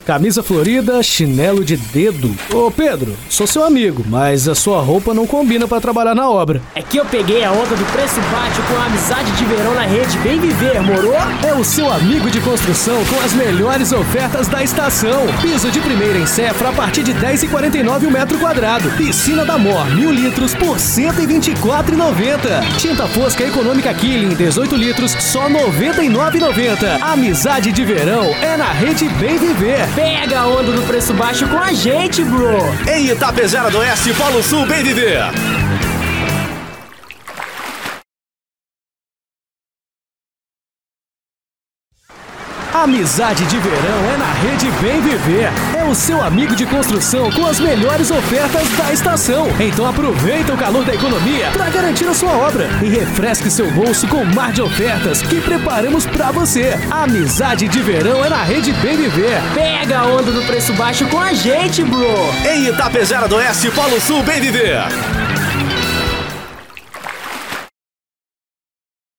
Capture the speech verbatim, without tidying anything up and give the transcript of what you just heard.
camisa florida, chinelo de dedo. Ô Pedro, sou seu amigo, mas a sua roupa não combina pra trabalhar na obra. É que eu peguei a onda do preço baixo com a amizade de verão na rede Bem Viver, moro? É o seu amigo de construção com as melhores ofertas da estação. Piso de primeira em Cefra a partir de dez reais e quarenta e nove centavos o metro quadrado. Piscina da Mor, mil litros por cento e vinte e quatro reais e noventa centavos. Tinta Fosca Econômica Killing, dezoito litros, só noventa e nove reais e noventa centavos. Amizade de verão é na rede Bem Viver. Pega a onda do preço baixo com a gente, bro. Em Itapejara do Oeste, Polo Sul, Bem Viver. Amizade de verão é na rede Bem Viver. É o seu amigo de construção com as melhores ofertas da estação. Então aproveita o calor da economia para garantir a sua obra e refresque seu bolso com um mar de ofertas que preparamos para você. Amizade de verão é na rede Bem Viver. Pega a onda do preço baixo com a gente, bro. Em Itapejara do Oeste, Polo Sul, Bem Viver.